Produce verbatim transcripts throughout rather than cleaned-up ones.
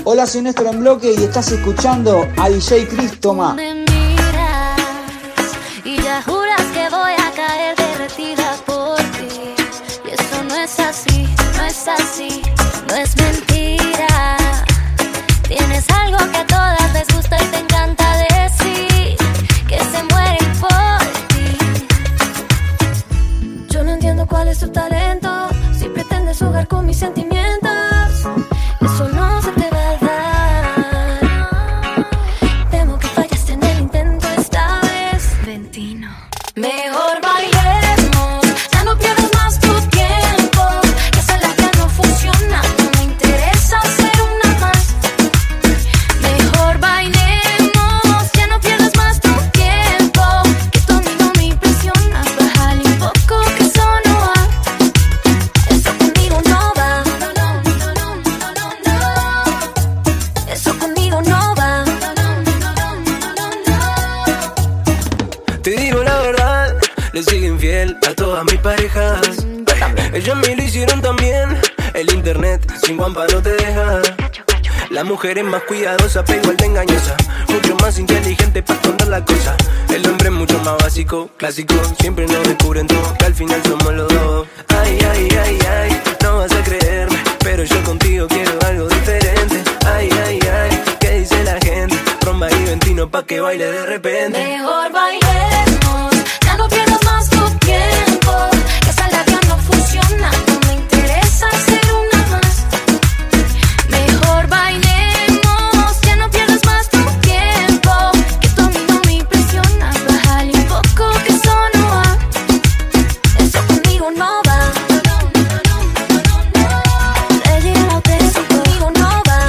Hola, soy Néstor en Bloque y estás escuchando a D J Chris. Toma. Me miras y ya juras que voy a caer derretida por ti. Y eso no es así, no es así, no es mentira. Tienes algo que a todas les gusta y te encanta decir, que se mueren por ti. Yo no entiendo cuál es tu talento, si pretendes jugar con mis sentimientos. Eso no se te va a dar. Temo que fallaste en el intento esta vez. Ventino. Mejor bailemos, ya no pierdas más tu tiempo. Que esa labia no funciona, no me interesa hacer una más. Mejor bailemos, ya no pierdas más tu tiempo. Que tu amigo me impresiona, bájale un poco que eso no va. Eso conmigo no va. No, no, no, no, no, no, no. Eso conmigo no va. No, no, no, no, no, no. Te digo la verdad, le sigo infiel a todas mis parejas. Ellos me lo hicieron también. El internet sin guampa no te deja. La mujer es más cuidadosa pero igual de engañosa, mucho más inteligente para esconder la cosa. El hombre es mucho más básico, clásico. Siempre nos descubren todo, que al final somos los dos. Ay, ay, ay, ay, no vas a creerme, pero yo contigo quiero algo diferente. Ay, ay, ay, ¿qué dice la gente? Romba y Ventino pa' que baile de repente. Mejor bailemos, ya no pierdas más tu tiempo. Que esa labia no funciona, no me interesa hacer una más. Mejor bailemos, ya no pierdas más tu tiempo. Que tu amigo me impresiona, bájale un poco que eso no va. Eso conmigo no va. Le llega el auténtico, conmigo no va.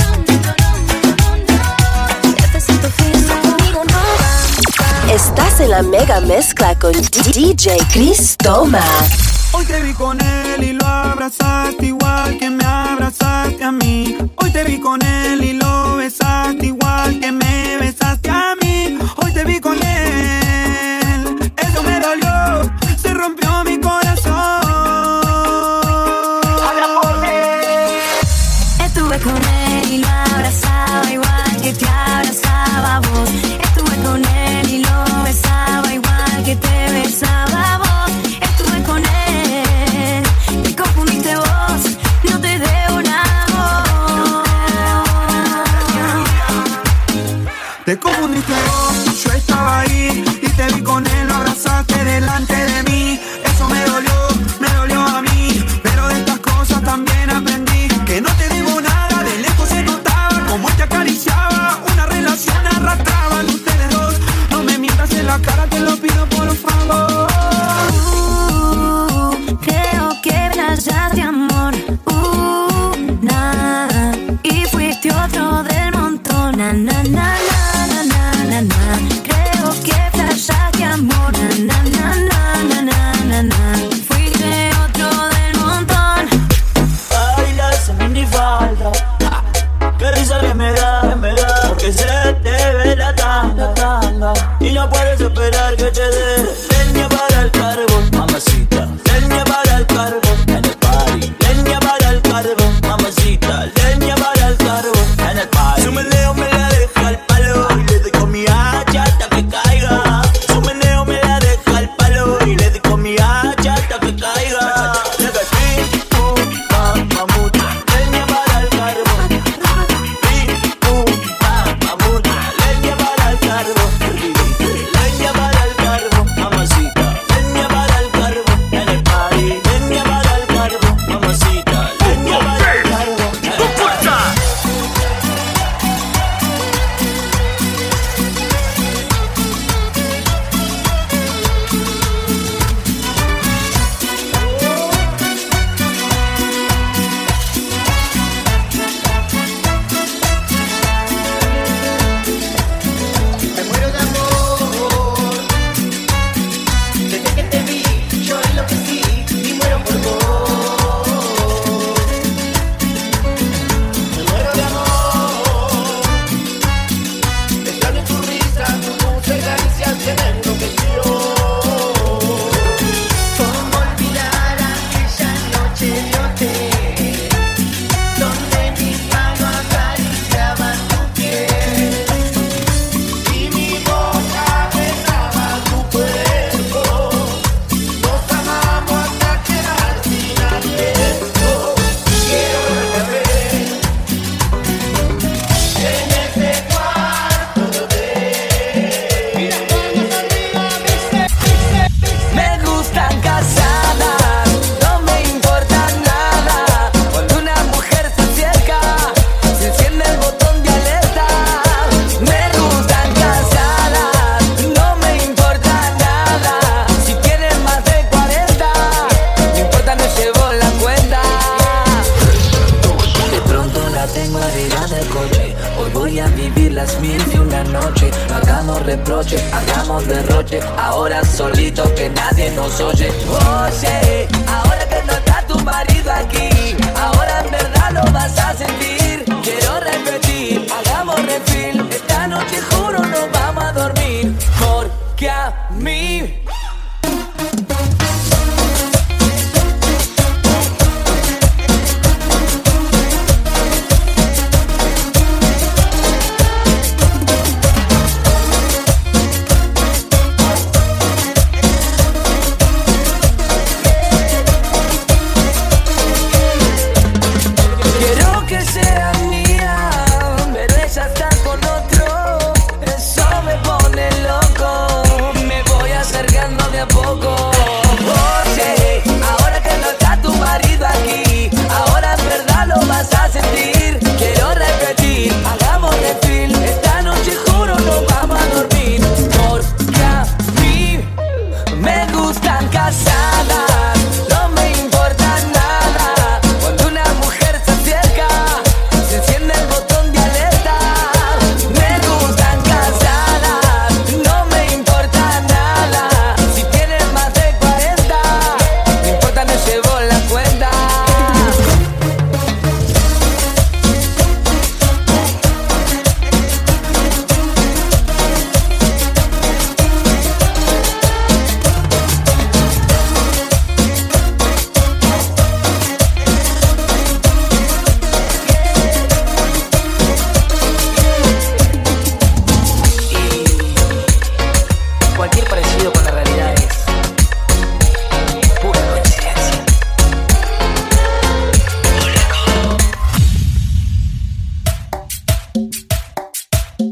Necesito firme, conmigo no va. Estás en la mega mezcla con D J Chris. Toma. Hoy te vi con él y lo abrazaste igual que me abrazaste a mí. Hoy te vi con él y lo besaste igual que me besaste a mí. Hoy te vi con él, eso me dolió, se rompió mi corazón. Habla por mí. Estuve con él y lo abrazaba igual que te abrazaba a vos. Estuve con él y lo besaba igual que te besaba a vos. Estuve con él, te confundiste vos, no te debo nada vos. Te confundiste vos, yo estaba ahí y te vi con él, lo abrazaste delante de mí. Eso me dolió, me dolió a mí, pero de estas cosas también aprendí que no te debo nada, de lejos se notaba como te acariciaba, una relación arrastraban ustedes dos. No me mientas en la cara, te lo pido por favor. Uh, creo que playaste amor, uh, na, y fuiste otro del montón, na, na, na, na, na, na, na. Creo que playaste amor, na, na, na, na, na, na, na. Fuiste otro del montón. Baila sin minifalda, ja, qué risa que me da, que me da, porque se te ve la tanga, tanga, y no puedes esperar que te dé leña para el carbón, mamacita, leña para el carbón en el party, leña para el carbón, mamacita, leña para el carbón en el party. Su meneo me la deja al palo y le doy con mi hacha hasta que caiga. Su meneo me la deja al palo y le doy con mi hacha hasta que caiga. Pim, pum, pam, mamuta, leña para el carbón. Pim, pum, pam, mamuta, leña para el carbón. Leña para el carbón. arriba del coche. Hoy voy a vivir las mil y una noche. No hagamos reproche, hagamos derroche. Ahora solito que nadie nos oye. Oye, ahora que no está tu marido aquí, ahora en verdad lo vas a sentir.